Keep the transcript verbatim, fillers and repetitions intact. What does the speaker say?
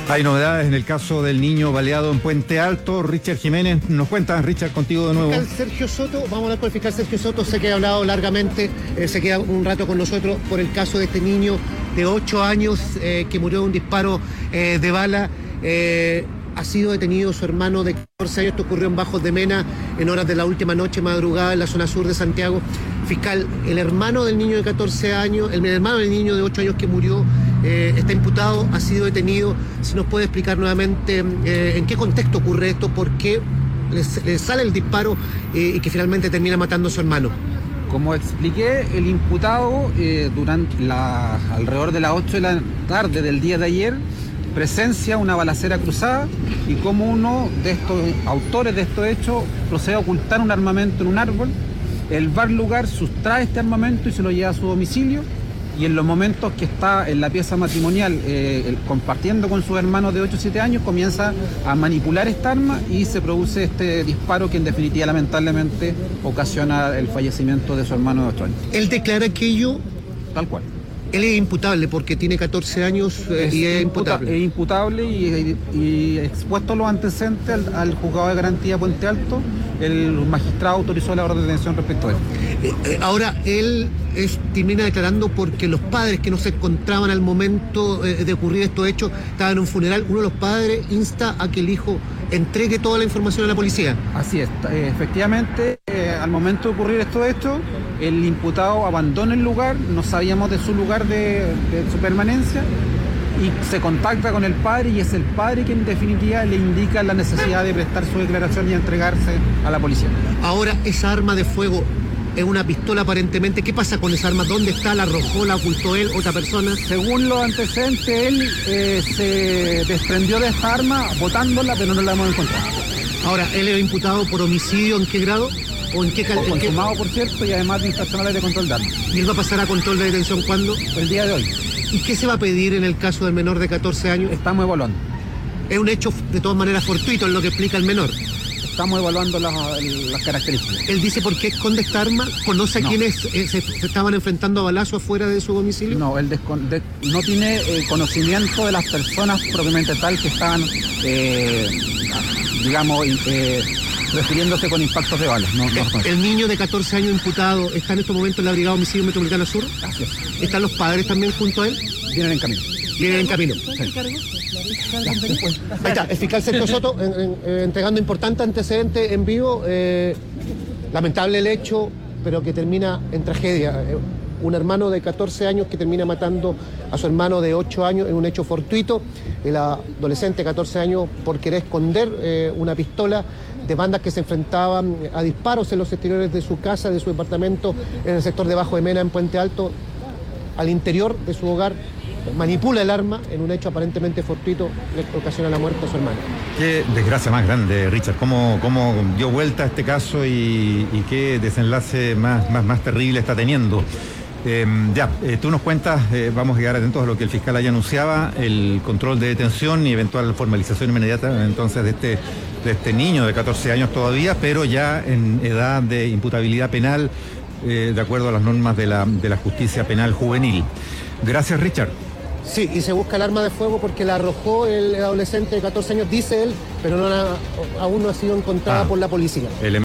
Hay novedades en el caso del niño baleado en Puente Alto. Richard Jiménez nos cuenta. Richard, contigo de nuevo. Fiscal Sergio Soto, vamos a hablar con el fiscal Sergio Soto. Sé que ha hablado largamente, eh, se queda un rato con nosotros por el caso de este niño de ocho años eh, que murió de un disparo eh, de bala. Eh, ha sido detenido su hermano de catorce años. Esto ocurrió en Bajos de Mena en horas de la última noche, madrugada, en la zona sur de Santiago. Fiscal, el hermano del niño de catorce años, el hermano del niño de ocho años que murió, eh, está imputado, ha sido detenido. Si nos puede explicar nuevamente eh, en qué contexto ocurre esto, por qué le, le sale el disparo eh, y que finalmente termina matando a su hermano. Como expliqué, el imputado eh, durante la, alrededor de las ocho de la tarde del día de ayer presencia una balacera cruzada y como uno de estos autores de estos hechos procede a ocultar un armamento en un árbol. Él va al lugar, sustrae este armamento y se lo lleva a su domicilio, y en los momentos que está en la pieza matrimonial eh, el, compartiendo con sus hermanos de ocho o siete años, comienza a manipular esta arma y se produce este disparo que en definitiva lamentablemente ocasiona el fallecimiento de su hermano de ocho años. Él declara que ello... Tal cual. Él es imputable porque tiene catorce años eh, es y es imputa, imputable. Es imputable y, y, y expuesto los antecedentes al, al juzgado de garantía Puente Alto, el magistrado autorizó la orden de detención respecto a él. Eh, eh, ahora, él es, termina declarando porque los padres que no se encontraban al momento eh, de ocurrir estos hechos estaban en un funeral. Uno de los padres insta a que el hijo entregue toda la información a la policía. Así es, eh, efectivamente, eh, al momento de ocurrir estos hechos, el imputado abandona el lugar, no sabíamos de su lugar de, de su permanencia, y se contacta con el padre, y es el padre quien en definitiva le indica la necesidad de prestar su declaración y entregarse a la policía. Ahora, esa arma de fuego es una pistola aparentemente. ¿Qué pasa con esa arma? ¿Dónde está? ¿La arrojó? ¿La ocultó él? ¿Otra persona? Según los antecedentes, él eh, se desprendió de esta arma botándola, pero no la hemos encontrado. Ahora, ¿él es imputado por homicidio? ¿En qué grado? ¿O en qué cal- O consumado, por cierto, y además de infraccionales de control de armas. ¿Y él va a pasar a control de detención cuándo? El día de hoy. ¿Y qué se va a pedir en el caso del menor de catorce años? Estamos evaluando. Es un hecho de todas maneras fortuito, en lo que explica el menor. Estamos evaluando las, las características. Él dice por qué esconde esta arma, conoce a No. quienes eh, se, se estaban enfrentando a balazos afuera de su domicilio. No, él descon- de- no tiene eh, conocimiento de las personas propiamente tal que estaban, eh, digamos, eh, refiriéndose con impactos de balas. No, no los conoce. El niño de catorce años imputado está en estos momentos en la Brigada Homicidio Metropolitana Sur. Así es. ¿Están los padres también junto a él? Vienen en camino. Vienen en camino. Sí. Ahí está, el fiscal Sergio Soto en- en- eh, entregando importantes antecedentes en vivo. Eh, lamentable el hecho, pero que termina en tragedia. Eh, un hermano de catorce años que termina matando a su hermano de ocho años en un hecho fortuito. El adolescente de catorce años por querer esconder eh, una pistola de bandas que se enfrentaban a disparos en los exteriores de su casa, de su departamento, en el sector de Bajo de Mena, en Puente Alto, al interior de su hogar. Manipula el arma en un hecho aparentemente fortuito, le ocasiona la muerte a su hermano. Qué desgracia más grande, Richard. ¿Cómo, cómo dio vuelta este caso y, y qué desenlace más, más, más terrible está teniendo? Eh, ya, eh, tú nos cuentas, eh, vamos a quedar atentos a lo que el fiscal haya anunciaba, el control de detención y eventual formalización inmediata entonces de este, de este niño de catorce años todavía, pero ya en edad de imputabilidad penal, eh, de acuerdo a las normas de la, de la justicia penal juvenil. Gracias, Richard. Sí, y se busca el arma de fuego porque la arrojó el adolescente de catorce años, dice él, pero no la- aún no ha sido encontrada Ah. por la policía. El